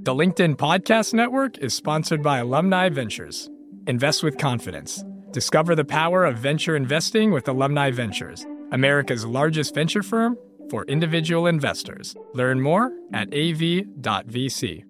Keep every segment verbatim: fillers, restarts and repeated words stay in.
The LinkedIn Podcast Network is sponsored by Alumni Ventures. Invest with confidence. Discover the power of venture investing with Alumni Ventures, America's largest venture firm for individual investors. Learn more at a v dot v c.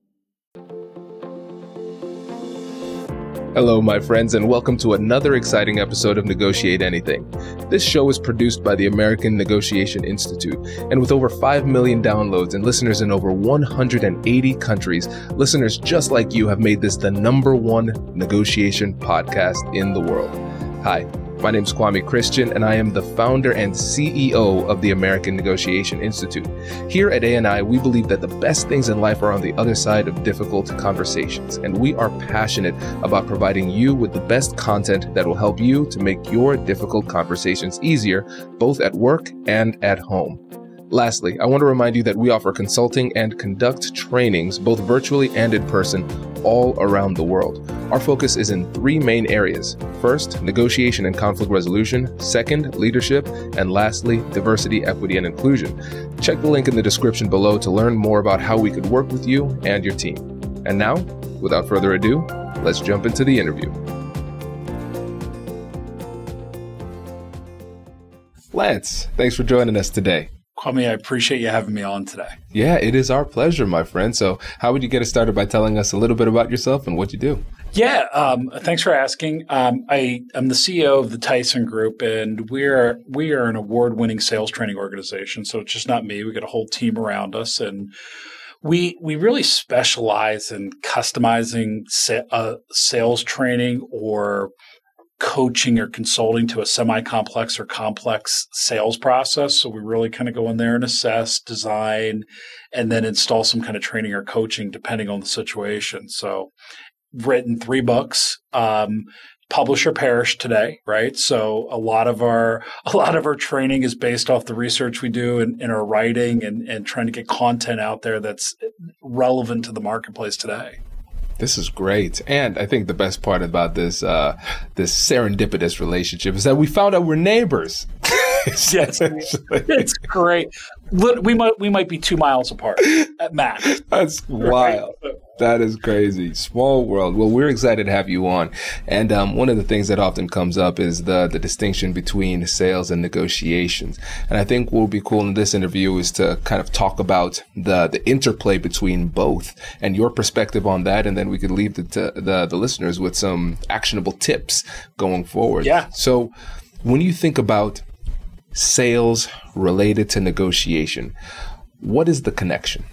Hello, my friends, and welcome to another exciting episode of Negotiate Anything. This show is produced by the American Negotiation Institute, and with over five million downloads and listeners in over one hundred eighty countries, listeners just like you have made this the number one negotiation podcast in the world. Hi, my name is Kwame Christian, and I am the founder and C E O of the American Negotiation Institute. Here at A N I, we believe that the best things in life are on the other side of difficult conversations, and we are passionate about providing you with the best content that will help you to make your difficult conversations easier, both at work and at home. Lastly, I want to remind you that we offer consulting and conduct trainings, both virtually and in person, all around the world. Our focus is in three main areas. First, negotiation and conflict resolution. Second, leadership. And lastly, diversity, equity, and inclusion. Check the link in the description below to learn more about how we could work with you and your team. And now, without further ado, let's jump into the interview. Lance, thanks for joining us today. Kwame, I appreciate you having me on today. Yeah, it is our pleasure, my friend. So how would you get us started by telling us a little bit about yourself and what you do? Yeah, um, thanks for asking. Um, I am the C E O of the Tyson Group, and we're we are an award-winning sales training organization. So it's just not me. We got a whole team around us, and we we really specialize in customizing sa- uh, sales training or coaching or consulting to a semi-complex or complex sales process. So we really kind of go in there and assess, design, and then install some kind of training or coaching depending on the situation. So written three books, um, publish or perish today, right? So a lot of our a lot of our training is based off the research we do in, in our writing and, and trying to get content out there that's relevant to the marketplace today. This is great. And I think the best part about this uh, this serendipitous relationship is that we found out we're neighbors. Yes, it's great. We might we might be two miles apart at max. That's wild. Right? That is crazy. Small world. Well, we're excited to have you on. And um, one of the things that often comes up is the the distinction between sales and negotiations. And I think what will be cool in this interview is to kind of talk about the the interplay between both and your perspective on that. And then we could leave the the, the listeners with some actionable tips going forward. Yeah. So when you think about sales related to negotiation, what is the connection?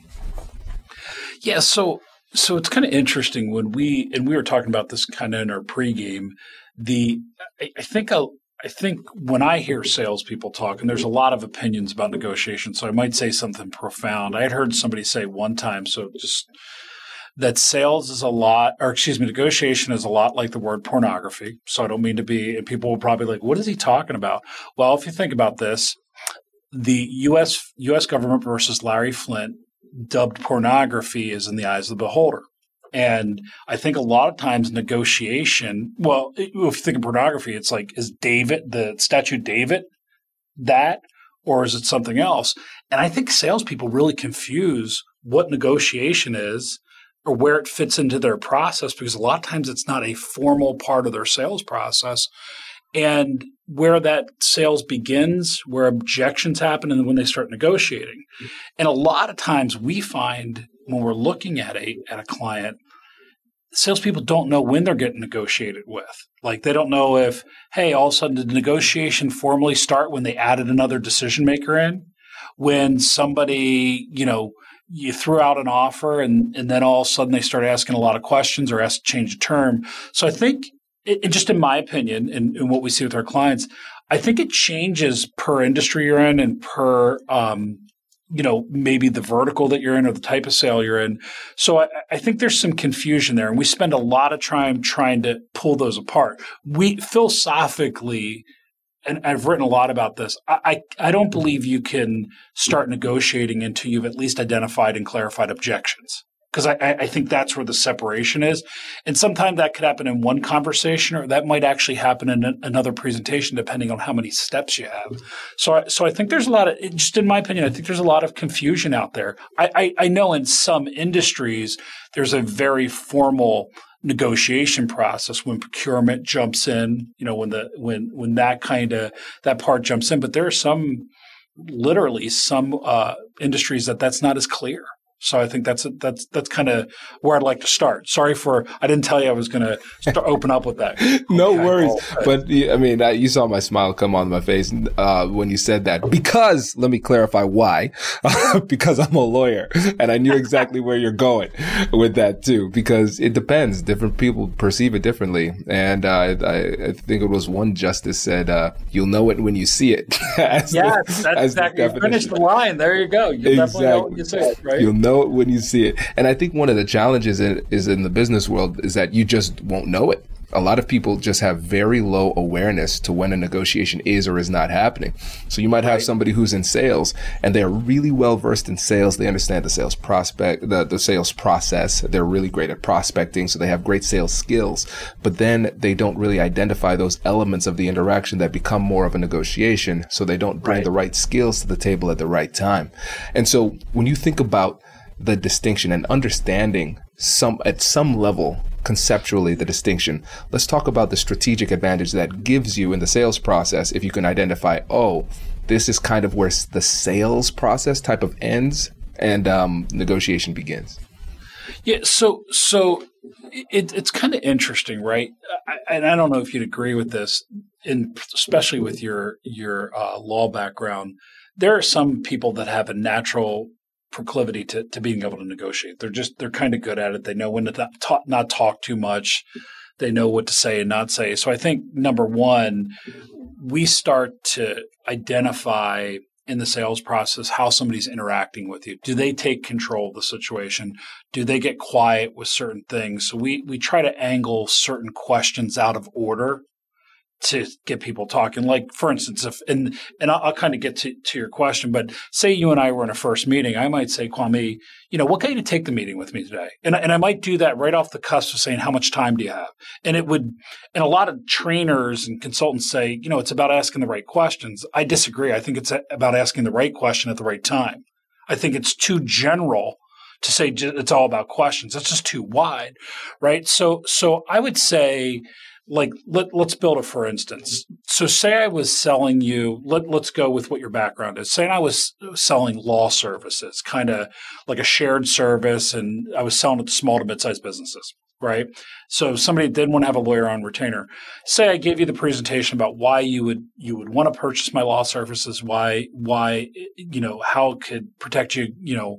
Yeah, so so it's kind of interesting when we and we were talking about this kind of in our pregame. The I, I think a, I think when I hear salespeople talk, and there's a lot of opinions about negotiation, so I might say something profound. I had heard somebody say one time, so just that sales is a lot, or excuse me, negotiation is a lot like the word pornography. So I don't mean to be, and people will probably be like, what is he talking about? Well, if you think about this, the U S U S government versus Larry Flint dubbed pornography is in the eyes of the beholder. And I think a lot of times negotiation, well, if you think of pornography, it's like, is David, the statue David, that, or is it something else? And I think salespeople really confuse what negotiation is or where it fits into their process, because a lot of times it's not a formal part of their sales process. And where that sales begins, where objections happen, and then when they start negotiating. And a lot of times we find when we're looking at a at a client, salespeople don't know when they're getting negotiated with. Like they don't know if, hey, all of a sudden did the negotiation formally start when they added another decision maker in? When somebody, you know, you threw out an offer and, and then all of a sudden they start asking a lot of questions or asked to change a term. So I think, it, just in my opinion and, and what we see with our clients, I think it changes per industry you're in and per, um, you know, maybe the vertical that you're in or the type of sale you're in. So I, I think there's some confusion there. And we spend a lot of time trying to pull those apart. We philosophically – and I've written a lot about this, I, I, I don't believe you can start negotiating until you've at least identified and clarified objections. Because I, I think that's where the separation is. And sometimes that could happen in one conversation, or that might actually happen in a, another presentation, depending on how many steps you have. So, I, so I think there's a lot of, just in my opinion, I think there's a lot of confusion out there. I, I, I know in some industries, there's a very formal negotiation process when procurement jumps in, you know, when the when when that kind of that part jumps in. But there are some, literally some uh, industries that that's not as clear. So I think that's that's that's kind of where I'd like to start. Sorry for I didn't tell you I was going to open up with that. No okay, worries. But, but I mean, you saw my smile come on my face uh, when you said that. Because let me clarify why. Because I'm a lawyer, and I knew exactly where you're going with that too. Because it depends. Different people perceive it differently, and uh, I, I think it was one justice said, uh, "You'll know it when you see it." Yes, the, that's exactly. You finished the line. There you go. You exactly. definitely know what you say, right? You'll know it when you see it. And I think one of the challenges in, is in the business world is that you just won't know it. A lot of people just have very low awareness to when a negotiation is or is not happening. So you might have right. somebody who's in sales and they're really well versed in sales. They understand the sales prospect, the, the sales process. They're really great at prospecting. So they have great sales skills, but then they don't really identify those elements of the interaction that become more of a negotiation. So they don't bring right. the right skills to the table at the right time. And so when you think about the distinction and understanding some at some level conceptually the distinction, let's talk about the strategic advantage that gives you in the sales process if you can identify, oh, this is kind of where the sales process type of ends and um, negotiation begins. Yeah, so so it, it's kind of interesting, right? I, and I don't know if you'd agree with this, in, especially with your your uh, law background. There are some people that have a natural proclivity to, to being able to negotiate. They're just they're kind of good at it. They know when to not talk, not talk too much. They know what to say and not say. So I think number one, we start to identify in the sales process how somebody's interacting with you. Do they take control of the situation? Do they get quiet with certain things? So we we try to angle certain questions out of order to get people talking. Like, for instance, if and and I'll, I'll kind of get to, to your question, but say you and I were in a first meeting, I might say, Kwame, you know, what got you to take the meeting with me today? And, and I might do that right off the cusp of saying, how much time do you have? And it would, and a lot of trainers and consultants say, you know, it's about asking the right questions. I disagree. I think it's about asking the right question at the right time. I think it's too general to say it's all about questions. That's just too wide, right? So, so I would say, like, let, let's build it, for instance. So say I was selling you, let, let's go with what your background is. Say I was selling law services, kind of like a shared service, and I was selling it to small to mid-sized businesses, right? So somebody did want to have a lawyer on retainer. Say I gave you the presentation about why you would you would want to purchase my law services, why, why you know, how it could protect you, you know,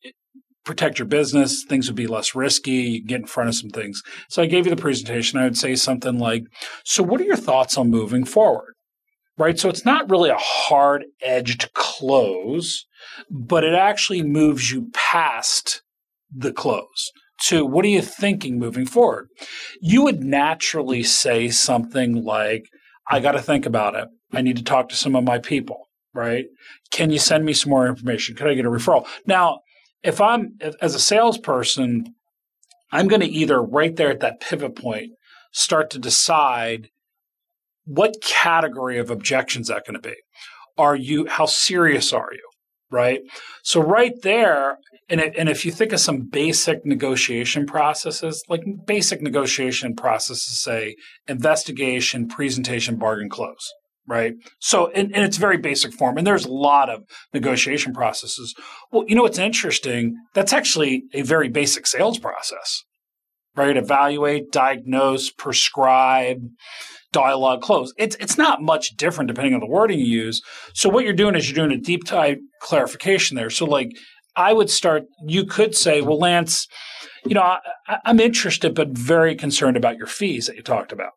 protect your business, things would be less risky, you can get in front of some things. So I gave you the presentation. I would say something like, so what are your thoughts on moving forward? Right? So it's not really a hard-edged close, but it actually moves you past the close to what are you thinking moving forward? You would naturally say something like, I got to think about it. I need to talk to some of my people, right? Can you send me some more information? Could I get a referral? Now, If I'm, as a salesperson, I'm going to either right there at that pivot point start to decide what category of objections that going to be. Are you, how serious are you, right? So right there, and, it, and if you think of some basic negotiation processes, like basic negotiation processes say investigation, presentation, bargain, close. Right. So, and, and it's very basic form. And there's a lot of negotiation processes. Well, you know, what's interesting. That's actually a very basic sales process, right? Evaluate, diagnose, prescribe, dialogue, close. It's, it's not much different depending on the wording you use. So what you're doing is you're doing a deep dive clarification there. So like I would start, you could say, well, Lance, you know, I, I'm interested, but very concerned about your fees that you talked about.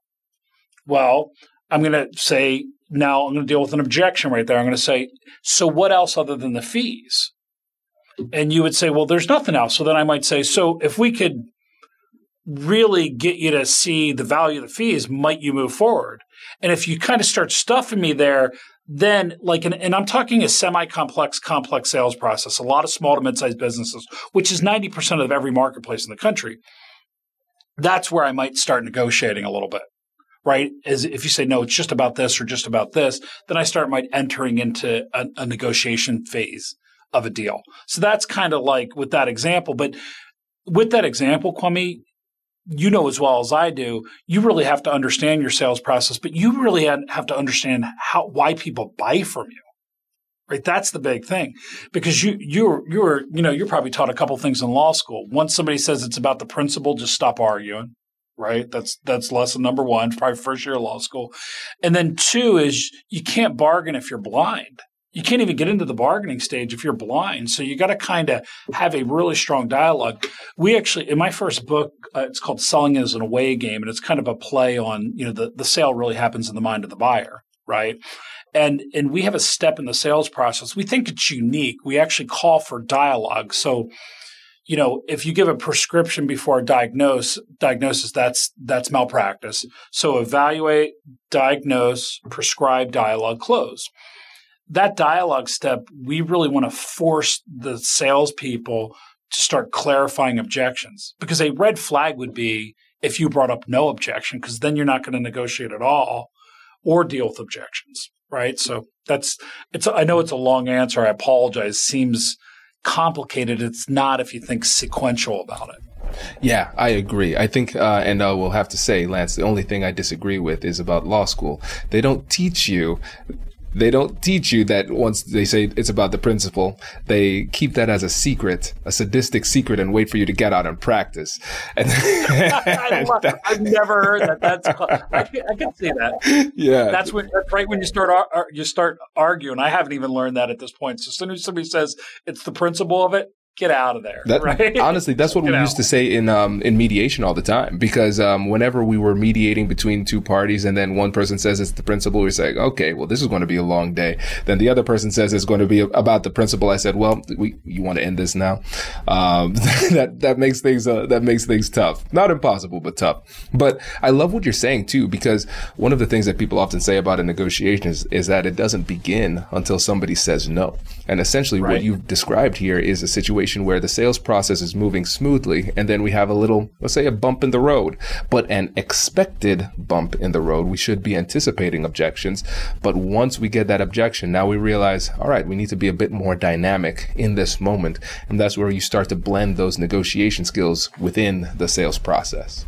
Well, I'm going to say, now I'm going to deal with an objection right there. I'm going to say, so what else other than the fees? And you would say, well, there's nothing else. So then I might say, so if we could really get you to see the value of the fees, might you move forward? And if you kind of start stuffing me there, then like, an, and I'm talking a semi-complex, complex sales process, a lot of small to mid-sized businesses, which is ninety percent of every marketplace in the country. That's where I might start negotiating a little bit, right? As if you say, no, it's just about this or just about this, then I start might entering into a, a negotiation phase of a deal. So that's kind of like with that example. But with that example, Kwame, you know as well as I do, you really have to understand your sales process, but you really have to understand how why people buy from you, right? That's the big thing, because you you're you're you know you're probably taught a couple things in law school. Once somebody says it's about the principle, just stop arguing, right? That's that's lesson number one, probably first year of law school, and then two is you can't bargain if you're blind. You can't even get into the bargaining stage if you're blind. So you got to kind of have a really strong dialogue. We actually, in my first book, uh, it's called Selling as an Away Game, and it's kind of a play on, you know, the, the sale really happens in the mind of the buyer, right? And and we have a step in the sales process. We think it's unique. We actually call for dialogue. So, you know, if you give a prescription before a diagnose, diagnosis, that's that's malpractice. So evaluate, diagnose, prescribe, dialogue, close. That dialogue step, we really want to force the salespeople to start clarifying objections, because a red flag would be if you brought up no objection, because then you're not going to negotiate at all or deal with objections, right? So that's it's. I know it's a long answer. I apologize. Seems complicated. It's not if you think sequential about it. Yeah, I agree. I think, uh, and I will have to say, Lance, the only thing I disagree with is about law school. They don't teach you. They don't teach you that once they say it's about the principle, they keep that as a secret, a sadistic secret, and wait for you to get out and practice. And I love, I've never heard that. That's I can, I can see that. Yeah, that's when that's right when you start ar- you start arguing. I haven't even learned that at this point. So as soon as somebody says it's the principle of it, get out of there. That, right? Honestly, that's what get we out. used to say in um, in mediation all the time, because um, whenever we were mediating between two parties and then one person says it's the principle, we say, okay, well, this is going to be a long day. Then the other person says it's going to be about the principle. I said, well, we, you want to end this now? Um, that that makes things uh, that makes things tough. Not impossible, but tough. But I love what you're saying too, because one of the things that people often say about a negotiation is, is that it doesn't begin until somebody says no. And essentially, right. What you've described here is a situation where the sales process is moving smoothly, and then we have a little, let's say, a bump in the road, but an expected bump in the road. We should be anticipating objections, but once we get that objection, now we realize, all right, we need to be a bit more dynamic in this moment, and that's where you start to blend those negotiation skills within the sales process.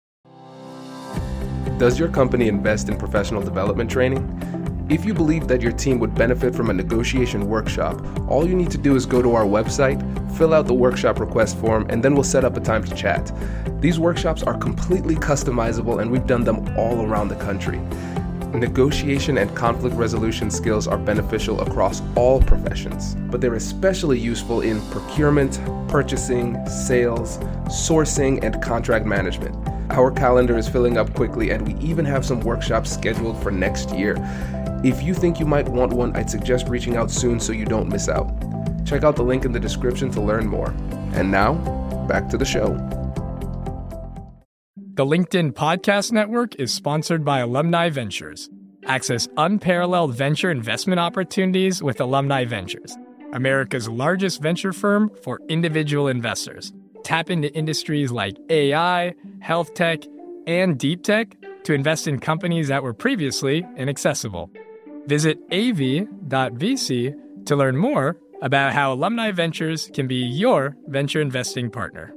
Does your company invest in professional development training? If you believe that your team would benefit from a negotiation workshop, all you need to do is go to our website, fill out the workshop request form, and then we'll set up a time to chat. These workshops are completely customizable, and we've done them all around the country. Negotiation and conflict resolution skills are beneficial across all professions, but they're especially useful in procurement, purchasing, sales, sourcing, and contract management. Our calendar is filling up quickly, and we even have some workshops scheduled for next year. If you think you might want one, I'd suggest reaching out soon so you don't miss out. Check out the link in the description to learn more. And now, back to the show. The LinkedIn Podcast Network is sponsored by Alumni Ventures. Access unparalleled venture investment opportunities with Alumni Ventures, America's largest venture firm for individual investors. Tap into industries like A I, health tech, and deep tech to invest in companies that were previously inaccessible. Visit A V dot V C to learn more about how Alumni Ventures can be your venture investing partner.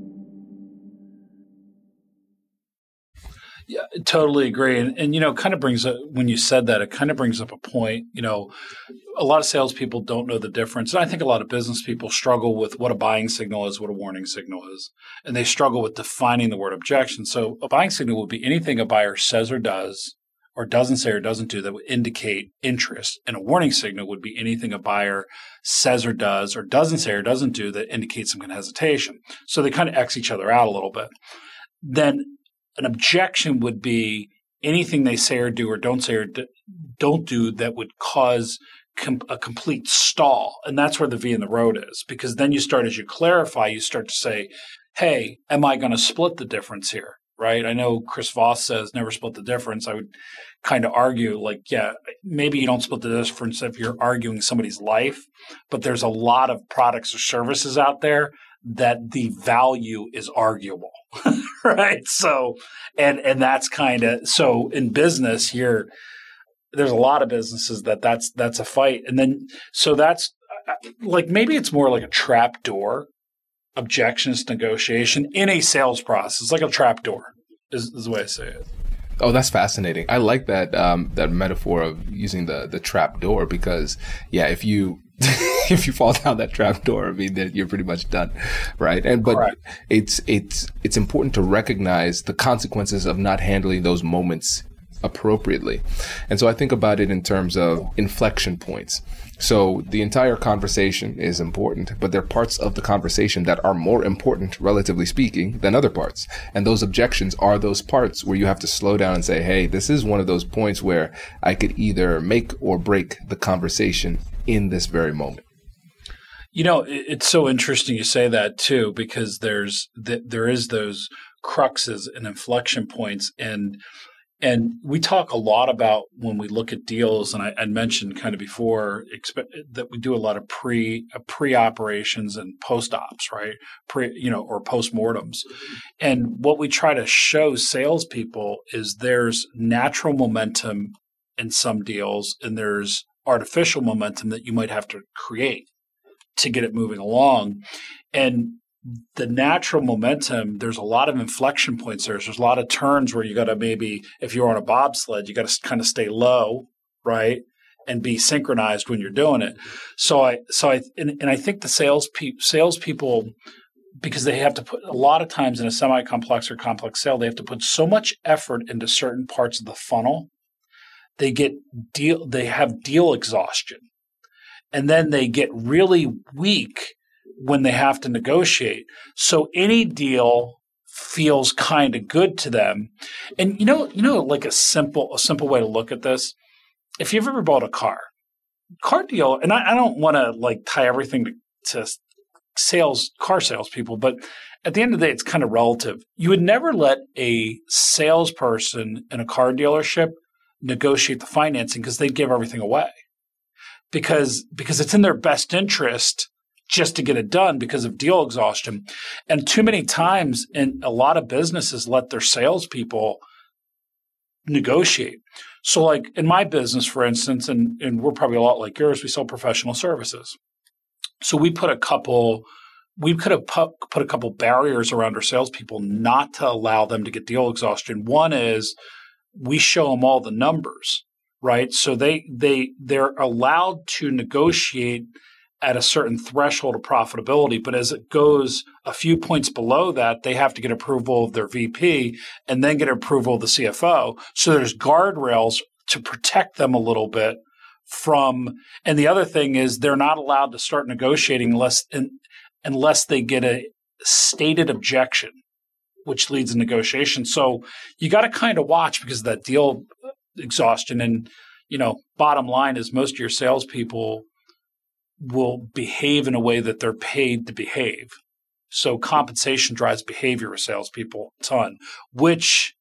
Yeah, totally agree. And, and, you know, it kind of brings up, when you said that, it kind of brings up a point. You know, a lot of salespeople don't know the difference. And I think a lot of business people struggle with what a buying signal is, what a warning signal is. And they struggle with defining the word objection. So a buying signal would be anything a buyer says or does, or doesn't say or doesn't do that would indicate interest. And a warning signal would be anything a buyer says or does, or doesn't say or doesn't do that indicates some kind of hesitation. So they kind of X each other out a little bit. Then an objection would be anything they say or do or don't say or d- don't do that would cause com- a complete stall. And that's where the V in the road is, because then you start, as you clarify, you start to say, hey, am I going to split the difference here? right? I know Chris Voss says never split the difference. I would kind of argue like, yeah, maybe you don't split the difference if you're arguing somebody's life, but there's a lot of products or services out there that the value is arguable, right? So, and and that's kind of, so in business here, there's a lot of businesses that that's that's a fight. And then, so that's like, maybe it's more like a trap door, objections to negotiation in a sales process, like a trap door is, is the way I say it. Oh, that's fascinating. I like that um, that metaphor of using the the trap door because, yeah, if you if you fall down that trap door, I mean, then you're pretty much done, right? And but Correct. it's it's it's important to recognize the consequences of not handling those moments appropriately. And so I think about it in terms of inflection points. So the entire conversation is important, but there are parts of the conversation that are more important, relatively speaking, than other parts. And those objections are those parts where you have to slow down and say, hey, this is one of those points where I could either make or break the conversation in this very moment. You know, it's so interesting you say that too, because there's th- there is those cruxes and inflection points. And And we talk a lot about when we look at deals, and I, I mentioned kind of before expe- that we do a lot of pre uh, pre-operations and post-ops, right? Pre, you know, or post-mortems. And what we try to show salespeople is there's natural momentum in some deals, and there's artificial momentum that you might have to create to get it moving along. And the natural momentum, there's a lot of inflection points there. There's a lot of turns where you got to maybe, if you're on a bobsled, you got to kind of stay low, right, and be synchronized when you're doing it. So I, so I, and, and I think the sales pe- salespeople, because they have to put a lot of times in a semi-complex or complex sale, they have to put so much effort into certain parts of the funnel. They get deal, they have deal exhaustion, and then they get really weak when they have to negotiate. So any deal feels kind of good to them. And you know, you know, like a simple, a simple way to look at this, if you've ever bought a car, car deal, and I, I don't want to like tie everything to, to sales, car sales people, but at the end of the day, it's kind of relative. You would never let a salesperson in a car dealership negotiate the financing because they'd give everything away because, because it's in their best interest just to get it done because of deal exhaustion. And too many times in a lot of businesses let their salespeople negotiate. So like in my business, for instance, and, and we're probably a lot like yours, we sell professional services. So we put a couple, we could have put, put a couple barriers around our salespeople not to allow them to get deal exhaustion. One is we show them all the numbers, right? So they, they, they're allowed to negotiate at a certain threshold of profitability. But as it goes a few points below that, they have to get approval of their V P and then get approval of the C F O. So there's guardrails to protect them a little bit from, and the other thing is they're not allowed to start negotiating unless, in, unless they get a stated objection, which leads to negotiation. So you got to kind of watch because of that deal exhaustion. And, you know, bottom line is most of your salespeople will behave in a way that they're paid to behave. So compensation drives behavior of salespeople a ton, which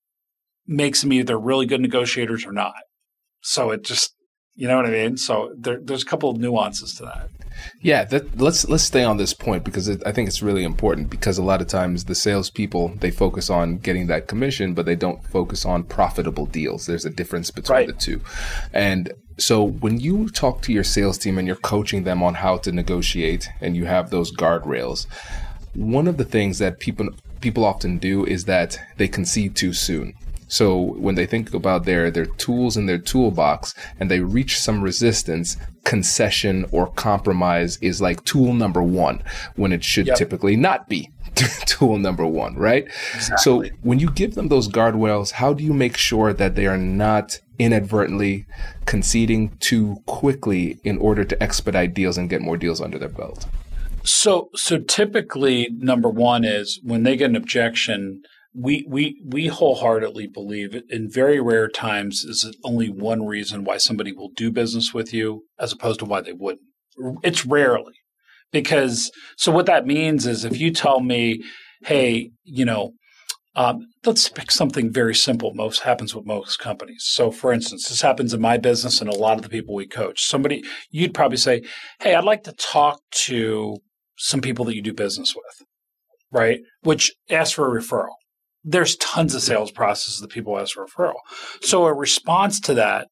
makes them either really good negotiators or not. So it just, you know what I mean? So there, there's a couple of nuances to that. Yeah, that, let's let's stay on this point because it, I think it's really important because a lot of times the salespeople, they focus on getting that commission, but they don't focus on profitable deals. There's a difference between right. the two. And so when you talk to your sales team and you're coaching them on how to negotiate and you have those guardrails, one of the things that people people often do is that they concede too soon. So when they think about their, their tools in their toolbox and they reach some resistance, concession or compromise is like tool number one when it should yep. typically not be tool number one, right? Exactly. So when you give them those guardrails, how do you make sure that they are not inadvertently conceding too quickly in order to expedite deals and get more deals under their belt? So, so typically, number one is when they get an objection, we we we wholeheartedly believe in very rare times is it only one reason why somebody will do business with you as opposed to why they wouldn't. It's rarely. Because so what that means is if you tell me, hey, you know, Um, let's pick something very simple. Most happens with most companies. So, for instance, this happens in my business and a lot of the people we coach. Somebody, you'd probably say, hey, I'd like to talk to some people that you do business with, right? Which ask for a referral. There's tons of sales processes that people ask for a referral. So a response to that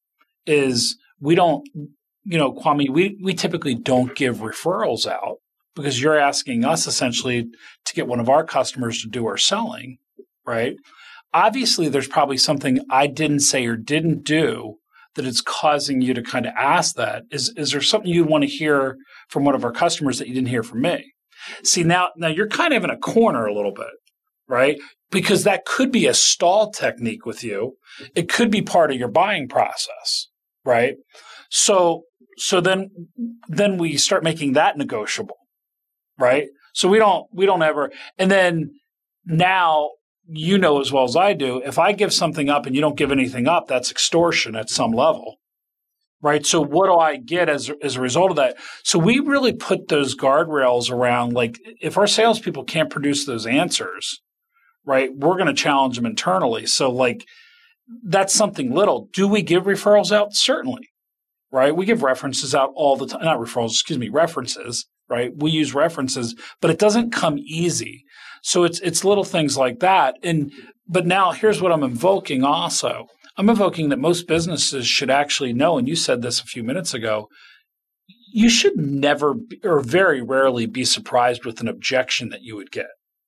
is we don't, you know, Kwame, we, we typically don't give referrals out because you're asking us essentially to get one of our customers to do our selling. Right? Obviously, there's probably something I didn't say or didn't do that is causing you to kind of ask that. Is, is there something you want to hear from one of our customers that you didn't hear from me? See, now, now you're kind of in a corner a little bit, right? Because that could be a stall technique with you. It could be part of your buying process, right? So, so then, then we start making that negotiable, right? So we don't, we don't ever, and then now, you know as well as I do, if I give something up and you don't give anything up, that's extortion at some level, right? So what do I get as, as a result of that? So we really put those guardrails around, like if our salespeople can't produce those answers, right, we're going to challenge them internally. So like that's something little. Do we give referrals out? Certainly, right? We give references out all the time. Not referrals, excuse me, references, right? We use references, but it doesn't come easy. So it's it's little things like that. And but now here's what I'm invoking also. I'm invoking that most businesses should actually know, and you said this a few minutes ago, you should never be, or very rarely be surprised with an objection that you would get.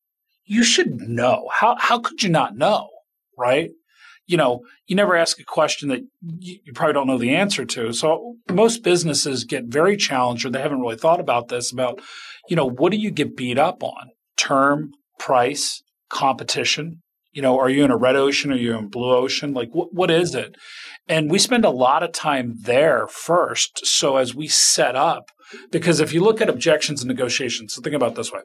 You should know. How how could you not know, right? You know, you never ask a question that you, you probably don't know the answer to. So most businesses get very challenged, or they haven't really thought about this, about, you know, what do you get beat up on? Term, price, competition. You know, are you in a red ocean? Are you in blue ocean? Like, what what is it? And we spend a lot of time there first. So as we set up, because if you look at objections and negotiations, so think about it this way.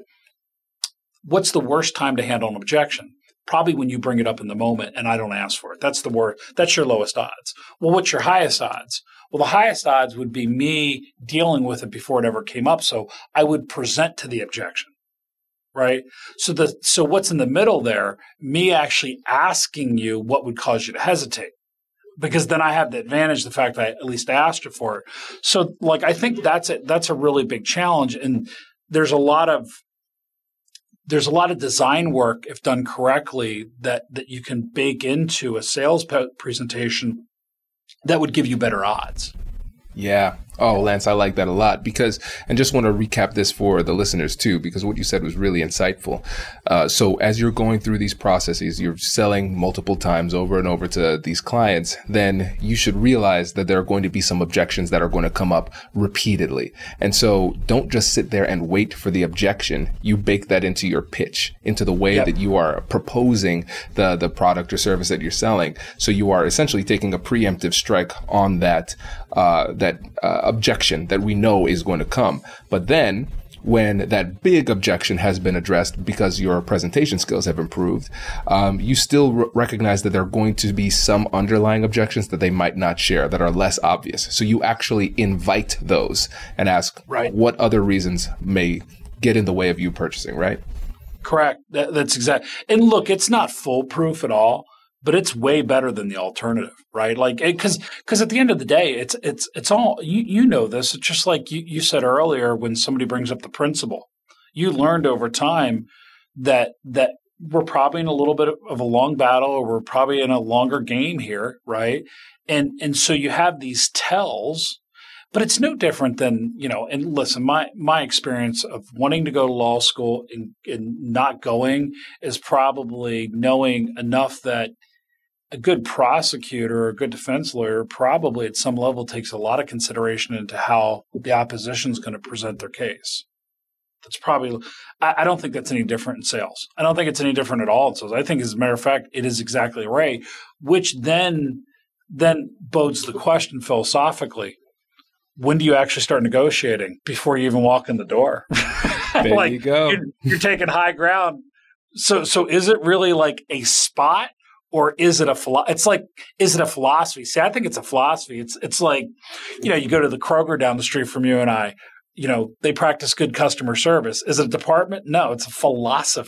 What's the worst time to handle an objection? Probably when you bring it up in the moment and I don't ask for it. That's the word. That's your lowest odds. Well, what's your highest odds? Well, the highest odds would be me dealing with it before it ever came up. So I would present to the objection. Right. So the so what's in the middle there? Me actually asking you what would cause you to hesitate, because then I have the advantage, the fact that I at least asked you for it. So, like, I think that's it. That's a really big challenge, and there's a lot of there's a lot of design work, if done correctly, that that you can bake into a sales pe- presentation that would give you better odds. Yeah. Oh, Lance, I like that a lot because, and just want to recap this for the listeners too, because what you said was really insightful. Uh, so as you're going through these processes, you're selling multiple times over and over to these clients, then you should realize that there are going to be some objections that are going to come up repeatedly. And so don't just sit there and wait for the objection. You bake that into your pitch, into the way yep. that you are proposing the, the product or service that you're selling. So you are essentially taking a preemptive strike on that, uh, that, uh, objection that we know is going to come. But then when that big objection has been addressed because your presentation skills have improved, um, you still r- recognize that there are going to be some underlying objections that they might not share that are less obvious. So you actually invite those and ask right. what other reasons may get in the way of you purchasing, right? Correct. That, that's exact. And look, it's not foolproof at all, but it's way better than the alternative, right? Like, because because at the end of the day, it's it's it's all you you know this. It's just like you, you said earlier when somebody brings up the principle. You learned over time that that we're probably in a little bit of a long battle, or we're probably in a longer game here, right? And and so you have these tells, but it's no different than, you know, and listen, my my experience of wanting to go to law school and, and not going is probably knowing enough that a good prosecutor or a good defense lawyer probably at some level takes a lot of consideration into how the opposition is going to present their case. That's probably – I don't think that's any different in sales. I don't think it's any different at all in sales. I think, as a matter of fact, it is exactly right, which then then bodes the question philosophically, when do you actually start negotiating? Before you even walk in the door. There like, you go. You're, you're taking high ground. So so is it really like a spot? Or is it a philo- it's like is it a philosophy? See, I think it's a philosophy. It's it's like, you know, you go to the Kroger down the street from you and I, you know, they practice good customer service. Is it a department? No, it's a philosophy.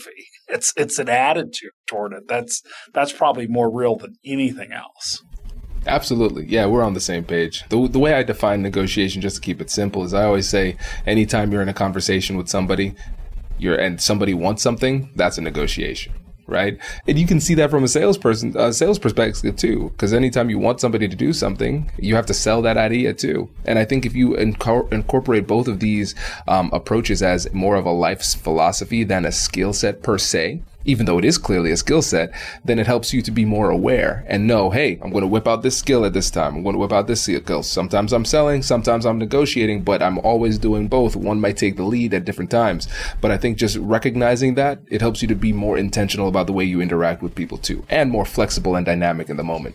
It's it's an attitude toward it. That's that's probably more real than anything else. Absolutely. Yeah, we're on the same page. The, the way I define negotiation, just to keep it simple, is I always say anytime you're in a conversation with somebody you're and somebody wants something, that's a negotiation. Right. And you can see that from a salesperson, uh, sales perspective, too, because anytime you want somebody to do something, you have to sell that idea, too. And I think if you inco- incorporate both of these um, approaches as more of a life's philosophy than a skill set per se, even though it is clearly a skill set, then it helps you to be more aware and know, hey, I'm going to whip out this skill at this time. I'm going to whip out this skill. Sometimes I'm selling, sometimes I'm negotiating, but I'm always doing both. One might take the lead at different times. But I think just recognizing that, it helps you to be more intentional about the way you interact with people too, and more flexible and dynamic in the moment.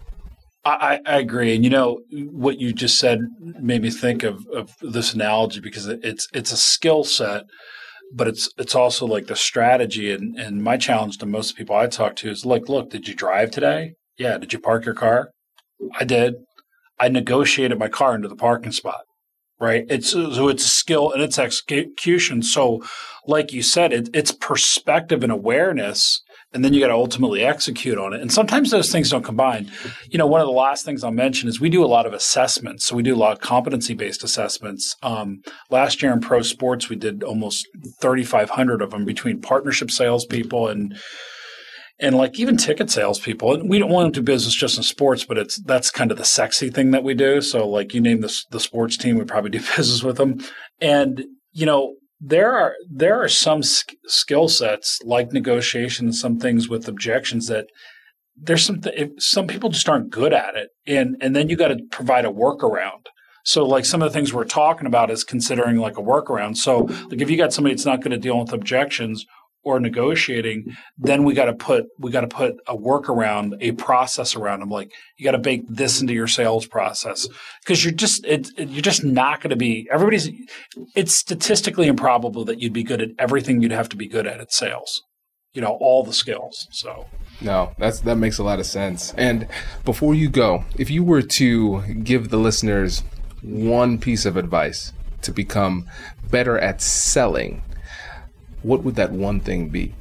I, I agree. And, you know, what you just said made me think of, of this analogy because it's it's a skill set, but it's it's also like the strategy. And, and my challenge to most people I talk to is, like, look, did you drive today? Yeah. Did you park your car? I did. I negotiated my car into the parking spot, right? It's so it's skill and it's execution. So like you said, it, it's perspective and awareness, and then you got to ultimately execute on it. And sometimes those things don't combine. You know, one of the last things I'll mention is we do a lot of assessments. So we do a lot of competency-based assessments. Um, last year in pro sports, we did almost thirty-five hundred of them between partnership salespeople and and like even ticket salespeople. And we don't want to do business just in sports, but it's that's kind of the sexy thing that we do. So like you name the the sports team, we probably do business with them. And you know, There are there are some sk- skill sets like negotiation and some things with objections that there's some th- some people just aren't good at it, and and then you got to provide a workaround. So like some of the things we're talking about is considering like a workaround. So like if you got somebody that's not good at dealing with objections or negotiating, then we got to put we got to put a workaround, a process around them. Like you got to bake this into your sales process because you're just it, it, you're just not going to be everybody's. It's statistically improbable that you'd be good at everything you'd have to be good at at sales. You know, all the skills. So no, that's that makes a lot of sense. And before you go, if you were to give the listeners one piece of advice to become better at selling, what would that one thing be?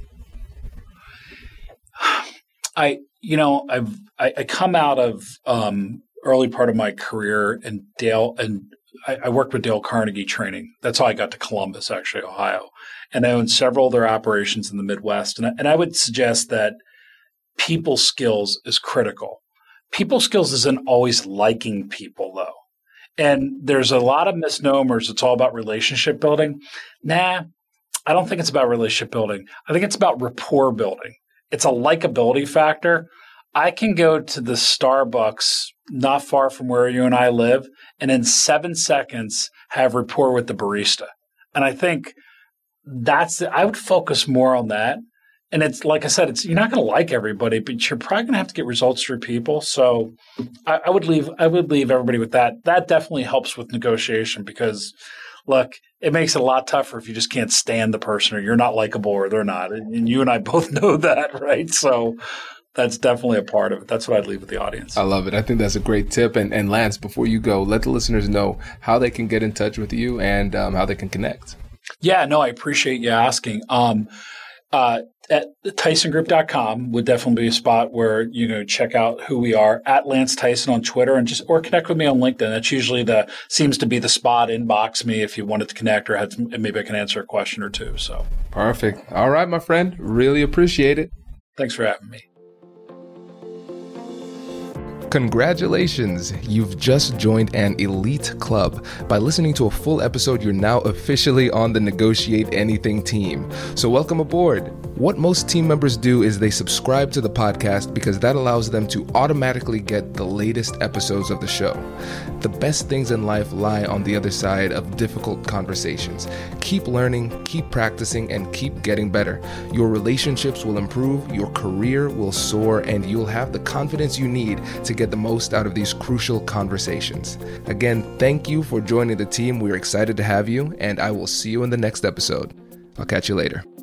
I, you know, I've I, I come out of um, early part of my career in Dale, and I, I worked with Dale Carnegie Training. That's how I got to Columbus, actually, Ohio, and I owned several of their operations in the Midwest. And I, and I would suggest that people skills is critical. People skills isn't always liking people, though. And there's a lot of misnomers. It's all about relationship building. Nah. I don't think it's about relationship building. I think it's about rapport building. It's a likability factor. I can go to the Starbucks not far from where you and I live, and in seven seconds have rapport with the barista. And I think that's the, I would focus more on that. And it's like I said, it's you're not going to like everybody, but you're probably going to have to get results through people. So I, I would leave I would leave everybody with that. That definitely helps with negotiation because look, it makes it a lot tougher if you just can't stand the person or you're not likable or they're not. And you and I both know that, right? So that's definitely a part of it. That's what I'd leave with the audience. I love it. I think that's a great tip. And, and Lance, before you go, let the listeners know how they can get in touch with you and um, how they can connect. Yeah, no, I appreciate you asking. Um, uh, at Tyson Group dot com would definitely be a spot where you know check out who we are. At Lance Tyson on Twitter, and just or connect with me on LinkedIn. That's usually the seems to be the spot. Inbox me if you wanted to connect or had some, maybe I can answer a question or two. So perfect. All right, my friend. Really appreciate it. Thanks for having me. Congratulations, you've just joined an elite club. By listening to a full episode, you're now officially on the Negotiate Anything team. So welcome aboard. What most team members do is they subscribe to the podcast because that allows them to automatically get the latest episodes of the show. The best things in life lie on the other side of difficult conversations. Keep learning, keep practicing, and keep getting better. Your relationships will improve, your career will soar, and you'll have the confidence you need to get the most out of these crucial conversations. Again, thank you for joining the team. We're excited to have you, and I will see you in the next episode. I'll catch you later.